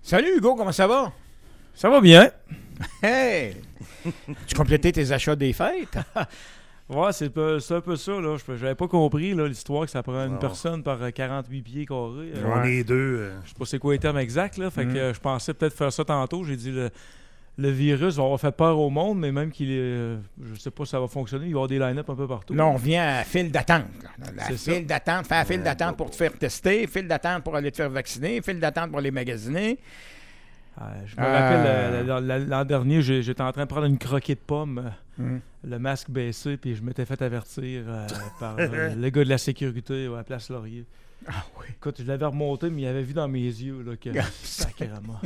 Salut Hugo, comment ça va? Ça va bien. Hey! Tu complétais tes achats des fêtes? Ouais, c'est un peu ça. Là. J'avais pas compris là, l'histoire que ça prend une Non. personne par 48 pieds carrés. On est deux. Je sais pas c'est quoi les termes exacts. Là, fait que je pensais peut-être faire ça tantôt. J'ai dit le virus va avoir fait peur au monde, mais même je sais pas si ça va fonctionner. Il va y avoir des line-up un peu partout. Là, on vient à file d'attente. La C'est ça. file d'attente, faire file d'attente pour te faire tester, file d'attente pour aller te faire vacciner, file d'attente pour aller magasiner. Je me rappelle, l'an dernier, j'étais en train de prendre une croquée de pomme, le masque baissé, puis je m'étais fait avertir par le gars de la sécurité à Place Laurier. Ah oui. Écoute, je l'avais remonté, mais il avait vu dans mes yeux là, que sacrément.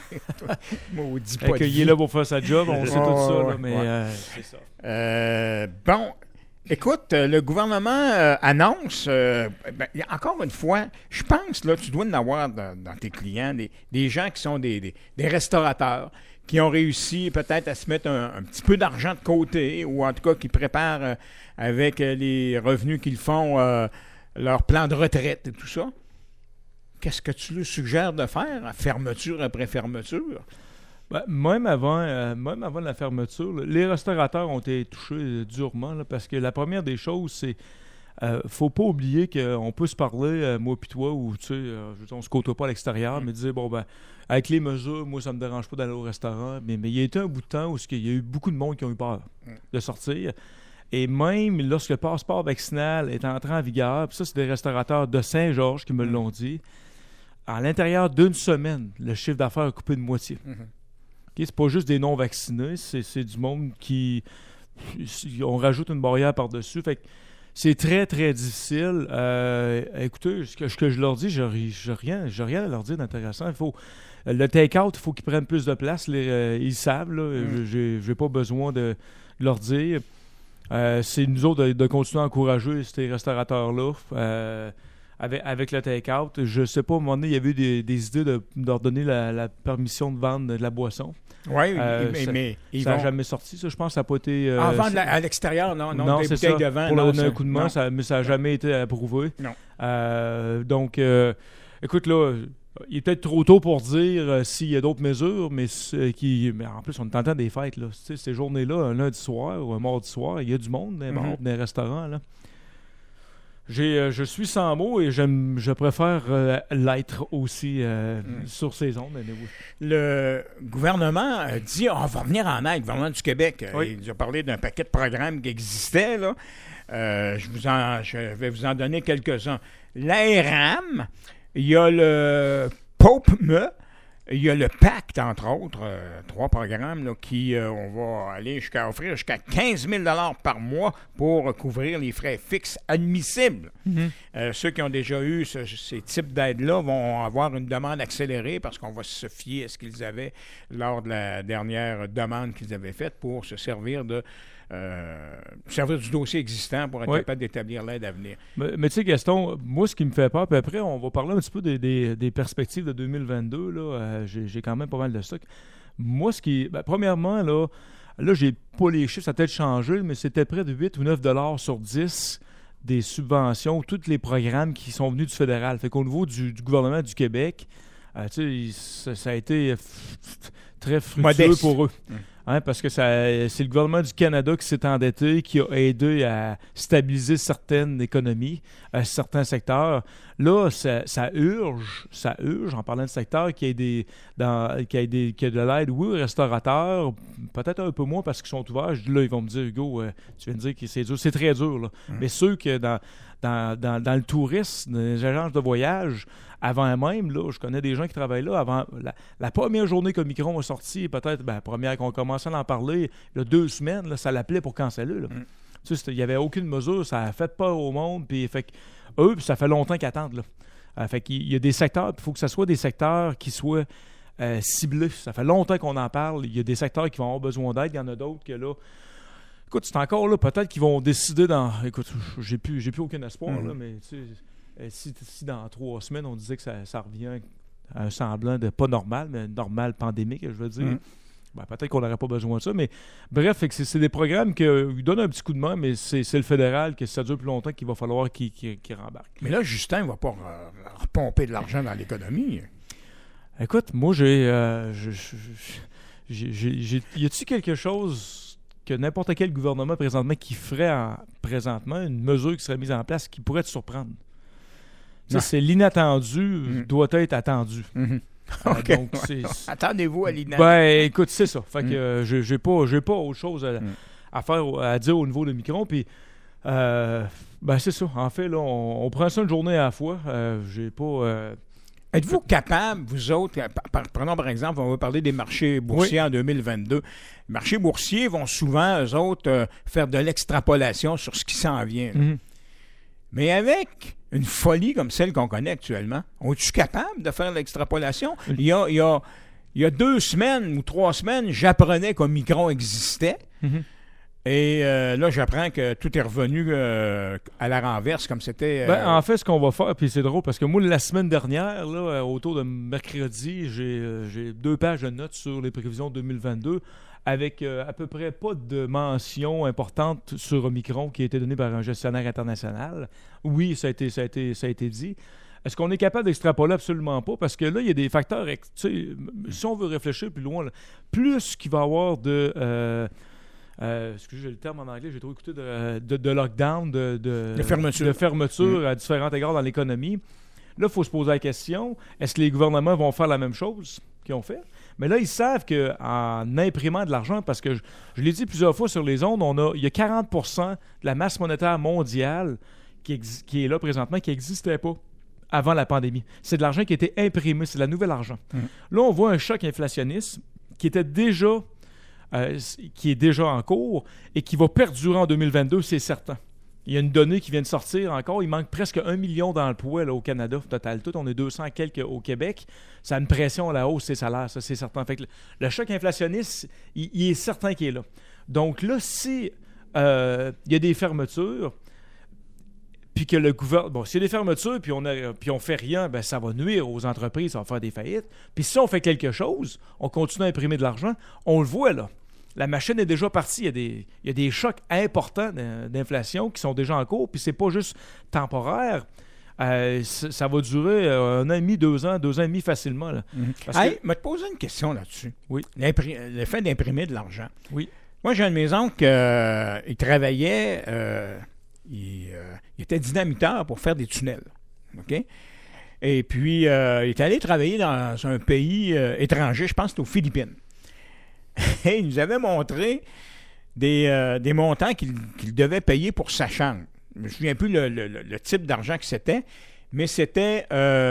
Maudit Fait pas de qu'il vie. est là pour faire sa job, on sait tout ça, là, ouais, mais ouais. c'est ça. Bon, écoute, le gouvernement annonce, encore une fois, je pense, là, tu dois en avoir dans tes clients des gens qui sont des restaurateurs, qui ont réussi peut-être à se mettre un petit peu d'argent de côté, ou en tout cas qui préparent avec les revenus qu'ils font leur plan de retraite et tout ça. Qu'est-ce que tu leur suggères de faire, fermeture après fermeture? Ben, même avant la fermeture, là, les restaurateurs ont été touchés durement là, parce que la première des choses, c'est faut pas oublier qu'on peut se parler, moi puis toi, ou tu sais, je veux dire, on se côtoie pas à l'extérieur, mais dire, bon, ben, avec les mesures, moi, ça me dérange pas d'aller au restaurant, mais il y a été un bout de temps où il y a eu beaucoup de monde qui ont eu peur de sortir. Et même lorsque le passeport vaccinal est entré en vigueur, puis ça, c'est des restaurateurs de Saint-Georges qui me l'ont dit, à l'intérieur d'une semaine, le chiffre d'affaires a coupé de moitié. Okay, c'est pas juste des non-vaccinés, c'est du monde qui... On rajoute une barrière par-dessus. Fait que c'est très, très difficile. Écoutez, ce que je leur dis, j'ai rien à leur dire d'intéressant. Le take-out, il faut qu'ils prennent plus de place. Ils savent, là. J'ai pas besoin de leur dire. C'est nous autres de continuer à encourager ces restaurateurs-là. Avec le take-out, je sais pas, à un moment donné, il y avait eu des idées de leur donner la permission de vendre de la boisson. Oui, mais ça n'a jamais sorti, ça. Je pense que ça n'a pas été... vendre à l'extérieur, non, des c'est bouteilles ça. de vin. Pour non, leur donner un coup de main, mais ça n'a jamais été approuvé. Non. Donc, écoute, là, il est peut-être trop tôt pour dire s'il y a d'autres mesures, mais en plus, on est en temps des fêtes, là. Tu sais, ces journées-là, un lundi soir ou un mardi soir, il y a du monde dans les bars, dans les restaurants, là. Je suis sans mots et je préfère l'être aussi sur ces ondes. Le gouvernement dit on va venir en aide, le gouvernement du Québec. Oui. Il a parlé d'un paquet de programmes qui existaient. Là. Je vais vous en donner quelques-uns. L'ARAM, il y a le POPME, il y a le PACT, entre autres, 3 programmes là, qui on va aller offrir jusqu'à 15 000 $ par mois pour couvrir les frais fixes admissibles. Ceux qui ont déjà eu ces types d'aides-là vont avoir une demande accélérée parce qu'on va se fier à ce qu'ils avaient lors de la dernière demande qu'ils avaient faite pour se servir du dossier existant pour être capable d'établir l'aide à venir. Mais tu sais, Gaston, moi, ce qui me fait peur, puis après, on va parler un petit peu des perspectives de 2022. Là, j'ai quand même pas mal de stock. Moi, premièrement, là, j'ai pas les chiffres, ça a peut-être changé, mais c'était près de 8 ou 9 $ sur 10 des subventions, tous les programmes qui sont venus du fédéral. Fait qu'au niveau du gouvernement du Québec, tu sais, ça a été très fructueux modeste pour eux. Hein, parce que c'est le gouvernement du Canada qui s'est endetté, qui a aidé à stabiliser certaines économies, certains secteurs. Là, ça urge, en parlant de secteur, qu'il y ait de l'aide, oui, aux restaurateurs, peut-être un peu moins parce qu'ils sont ouverts. Là, ils vont me dire, Hugo, tu viens de dire que c'est dur. C'est très dur, là. Mais ceux que dans le tourisme, dans les agences de voyage, avant même, là, je connais des gens qui travaillent là, avant la première journée que le Micron a sorti, peut-être, première qu'on commençait à en parler, là, 2 semaines, là, ça l'appelait pour canceller. Là. Tu sais, il n'y avait aucune mesure, ça a fait peur au monde, puis eux, ça fait longtemps qu'ils attendent. Là. Fait qu'il y a des secteurs, il faut que ce soit des secteurs qui soient ciblés. Ça fait longtemps qu'on en parle. Il y a des secteurs qui vont avoir besoin d'aide, il y en a d'autres que là. Écoute, c'est encore là, peut-être qu'ils vont décider Écoute, j'ai plus aucun espoir, là, mais tu sais, si dans 3 semaines, on disait que ça revient à un semblant de pas normal, mais normal pandémique, je veux dire, peut-être qu'on n'aurait pas besoin de ça, mais bref, c'est des programmes qui donnent un petit coup de main, mais c'est le fédéral, que si ça dure plus longtemps, qu'il va falloir qu'il rembarque. Mais là, Justin ne va pas repomper de l'argent dans l'économie. Écoute, moi, y a-t-il quelque chose que n'importe quel gouvernement présentement qui ferait présentement une mesure qui serait mise en place qui pourrait te surprendre? Ça, c'est l'inattendu doit être attendu. OK. Donc, attendez-vous à l'inattendu. Ben, écoute, c'est ça. Fait que j'ai pas autre chose à faire, à dire au niveau de Micron. Puis, ben, c'est ça. En fait, là, on prend ça une journée à la fois. J'ai pas... Êtes-vous capable, vous autres, prenons par exemple, on va parler des marchés boursiers en 2022. Les marchés boursiers vont souvent, eux autres, faire de l'extrapolation sur ce qui s'en vient. Mais avec une folie comme celle qu'on connaît actuellement, es-tu capable de faire l'extrapolation? Il y a 2 semaines ou 3 semaines, j'apprenais qu'Omicron existait. Et là, j'apprends que tout est revenu à la renverse, comme c'était... En fait, ce qu'on va faire, puis c'est drôle, parce que moi, la semaine dernière, là, autour de mercredi, j'ai 2 pages de notes sur les prévisions 2022, avec à peu près pas de mention importante sur Omicron qui a été donnée par un gestionnaire international. Oui, ça a été dit. Est-ce qu'on est capable d'extrapoler? Absolument pas, parce que là, il y a des facteurs... si on veut réfléchir plus loin, là, plus qu'il va y avoir de... excusez, j'ai le terme en anglais, j'ai trop écouté de lockdown, de fermeture à différents égards dans l'économie. Là, il faut se poser la question, est-ce que les gouvernements vont faire la même chose qu'ils ont fait? Mais là, ils savent qu'en imprimant de l'argent, parce que je l'ai dit plusieurs fois sur les ondes, il y a 40% de la masse monétaire mondiale qui est là présentement, qui n'existait pas avant la pandémie. C'est de l'argent qui a été imprimé, c'est de la nouvelle argent. Là, on voit un choc inflationniste qui est déjà en cours et qui va perdurer en 2022, c'est certain. Il y a une donnée qui vient de sortir encore. Il manque presque 1 million d'emplois là, au Canada, total tout. On est 200 quelques au Québec. Ça a une pression à la hausse des salaires, ça, c'est certain. Fait que le choc inflationniste, il est certain qu'il est là. Donc là, si il y a des fermetures, puis que le gouvernement... Bon, s'il y a des fermetures, puis on fait rien, ben ça va nuire aux entreprises, ça va faire des faillites. Puis si on fait quelque chose, on continue à imprimer de l'argent, on le voit là. La machine est déjà partie. Il y a des chocs importants d'inflation qui sont déjà en cours, puis c'est pas juste temporaire. Ça va durer 1 an et demi, 2 ans, 2 ans et demi facilement. Là. Me te poser une question là-dessus. Oui. Le fait d'imprimer de l'argent. Oui. Moi, j'ai un de mes oncles il travaillait, il était dynamiteur pour faire des tunnels. OK? Et puis, il est allé travailler dans un pays étranger, je pense que c'était aux Philippines. Et il nous avait montré des montants qu'il devait payer pour sa chambre. Je ne me souviens plus le type d'argent que c'était, mais c'était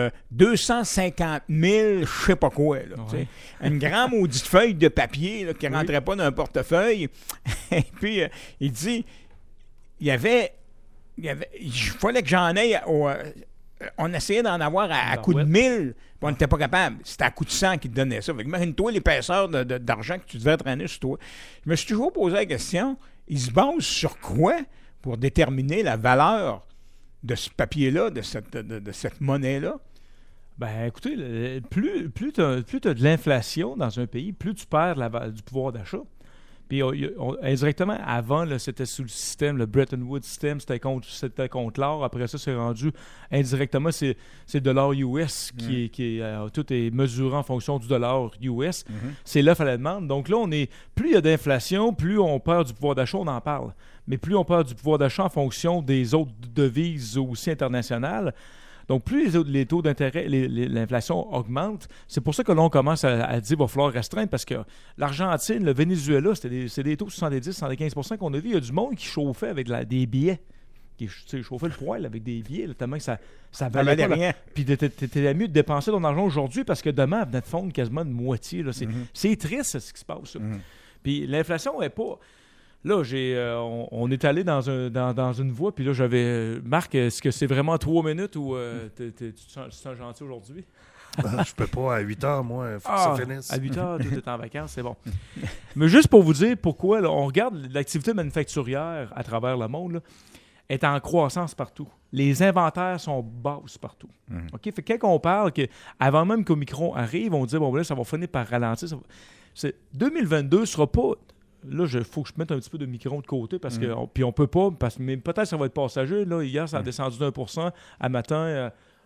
250 000, je sais pas quoi. Là, une grande maudite feuille de papier là, qui ne rentrait pas dans un portefeuille. Et puis, il dit, il fallait que j'en aille on essayait d'en avoir à coup de 1000, puis on n'était pas capable. C'était à coup de 100 qui te donnait ça. Fait que imagine-toi l'épaisseur d'argent que tu devais traîner sur toi. Je me suis toujours posé la question, ils se basent sur quoi pour déterminer la valeur de ce papier-là, de cette monnaie-là? Ben, écoutez, plus tu as de l'inflation dans un pays, plus tu perds du pouvoir d'achat. Puis indirectement, avant, là, c'était sous le système, le Bretton Woods system, c'était contre l'or. Après ça, c'est rendu indirectement, c'est le dollar US qui tout est mesuré en fonction du dollar US. C'est l'offre à la demande. Donc là, plus il y a d'inflation, plus on perd du pouvoir d'achat, on en parle. Mais plus on perd du pouvoir d'achat en fonction des autres devises aussi internationales. Donc, plus les taux d'intérêt, l'inflation augmente, c'est pour ça que l'on commence à dire qu'il va falloir restreindre, parce que l'Argentine, le Venezuela, c'est des taux 70-75% qu'on a vu. Il y a du monde qui chauffait avec des billets, qui chauffait le poêle avec des billets, là, tellement que ça valait pas. Rien. Puis t'étais mieux de dépenser ton argent aujourd'hui parce que demain, elle venait de fondre quasiment de moitié. Là. C'est triste ce qui se passe. Puis l'inflation n'est pas... Là, on est allé dans une voie, puis là, j'avais... Marc, est-ce que c'est vraiment 3 minutes ou tu te sens gentil aujourd'hui? Je peux pas. À 8 heures, moi, il faut que ça finisse. À 8 heures, tout est en vacances, c'est bon. Mais juste pour vous dire pourquoi, là, on regarde l'activité manufacturière à travers le monde, là, est en croissance partout. Les inventaires sont basses partout. OK? Fait que quand on parle qu'avant même qu'Omicron arrive, on dit, bon, là, ça va finir par ralentir. 2022 ne sera pas... Là, il faut que je mette un petit peu de Micron de côté parce que puis on peut pas, mais peut-être que ça va être passager. Là, hier, ça a descendu d'1%. À matin,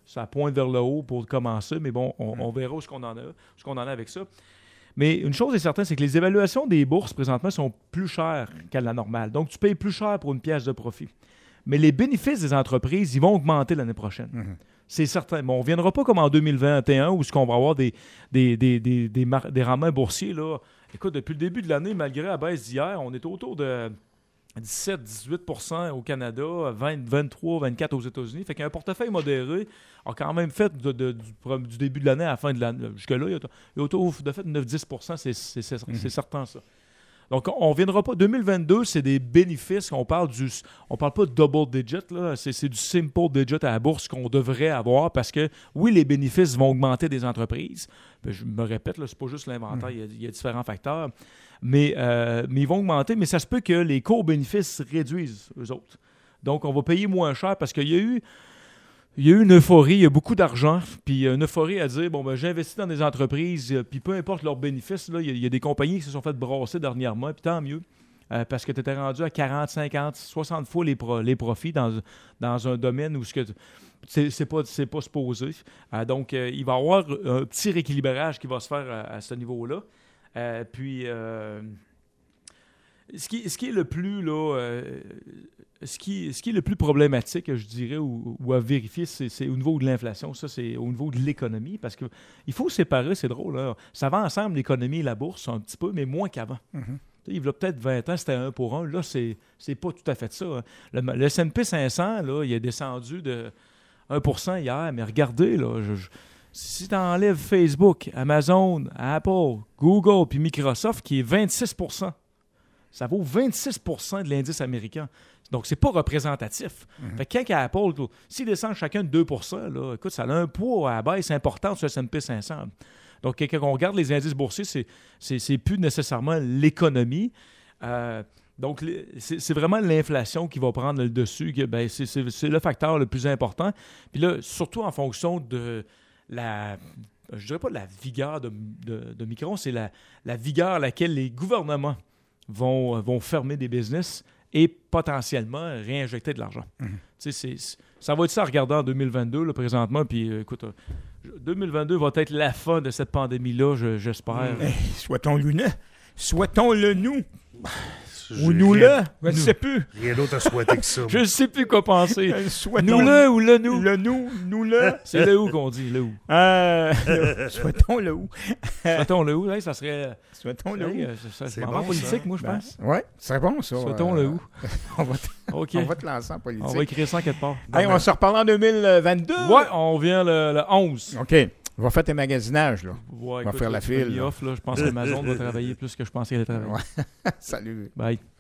Ça pointe vers le haut pour commencer, mais bon, on verra ce qu'on en a avec ça. Mais une chose est certaine, c'est que les évaluations des bourses présentement sont plus chères qu'à la normale. Donc, tu payes plus cher pour une pièce de profit. Mais les bénéfices des entreprises, ils vont augmenter l'année prochaine. C'est certain. Bon, on ne reviendra pas comme en 2021 où on va avoir des rendements boursiers. Là. Écoute, depuis le début de l'année, malgré la baisse d'hier, on est autour de 17-18% au Canada, 23-24% aux États-Unis. Fait qu'un portefeuille modéré a quand même fait du début de l'année à la fin de l'année. Jusque-là, il y a autour de fait 9-10%, c'est certain ça. Donc, on ne reviendra pas. 2022, c'est des bénéfices. On parle pas de double digit, là. C'est du simple digit à la bourse qu'on devrait avoir parce que, oui, les bénéfices vont augmenter des entreprises. Puis, je me répète, ce n'est pas juste l'inventaire, il y a différents facteurs. Mais ils vont augmenter, mais ça se peut que les cours bénéfices réduisent, eux autres. Donc, on va payer moins cher parce qu'il y a eu une euphorie, il y a beaucoup d'argent, puis une euphorie à dire, j'ai investi dans des entreprises, puis peu importe leurs bénéfices, là, il y a des compagnies qui se sont fait brasser dernièrement, puis tant mieux, parce que tu étais rendu à 40, 50, 60 fois les profits dans un domaine où c'est pas supposé. Donc, il va y avoir un petit rééquilibrage qui va se faire à ce niveau-là. Ce qui est le plus là, ce qui est le plus problématique, je dirais, ou à vérifier, c'est au niveau de l'inflation. Ça, c'est au niveau de l'économie, parce que il faut séparer, c'est drôle. Là. Ça va ensemble, l'économie et la bourse, un petit peu, mais moins qu'avant. Il y a peut-être 20 ans, c'était 1 pour 1. Là, c'est pas tout à fait ça. Hein. Le S&P 500, là, il est descendu de 1% hier, mais regardez, là, si tu enlèves Facebook, Amazon, Apple, Google puis Microsoft, qui est 26%, ça vaut 26% de l'indice américain. Donc, c'est pas représentatif. Fait que quand Apple, s'ils descendent chacun de 2%, là, écoute, ça a un poids à la baisse important sur le S&P 500. Donc, quand on regarde les indices boursiers, c'est plus nécessairement l'économie. Donc, c'est vraiment l'inflation qui va prendre le dessus. C'est le facteur le plus important. Puis là, surtout en fonction de je dirais pas de la vigueur de Micron, c'est la vigueur à laquelle les gouvernements vont fermer des business et potentiellement réinjecter de l'argent. Ça va être ça à regarder en 2022, là, présentement. Puis, écoute, 2022 va être la fin de cette pandémie-là, j'espère. Souhaitons-le nous. Ou nous-le, je ne sais plus. Rien d'autre à souhaiter que ça. Je ne sais plus quoi penser. Nous-le ou le nous? Le nous, nous-le. C'est le où qu'on dit, le où. Souhaitons-le où. Souhaitons-le où, ça serait... Souhaitons-le où. C'est vraiment politique, ça. Moi, je pense. Oui, c'est bon, ça. Souhaitons-le où. On va te lancer en politique. On va écrire ça en quelque part. On se reparle en 2022. Oui, on vient le 11. OK. Va faire tes magasinages, là. Ouais, va faire la file. Off, là. Je pense qu'Amazon va travailler plus que je pensais qu'elle allait travailler. Salut. Bye.